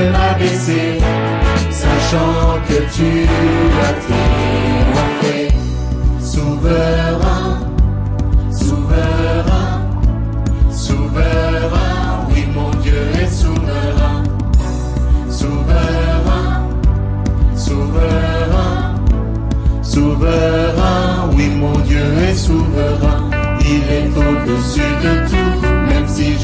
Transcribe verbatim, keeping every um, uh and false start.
de m'abaisser, sachant que tu as triomphé. Souverain, souverain, souverain, oui mon Dieu est souverain. Souverain, souverain, souverain, oui mon Dieu est souverain.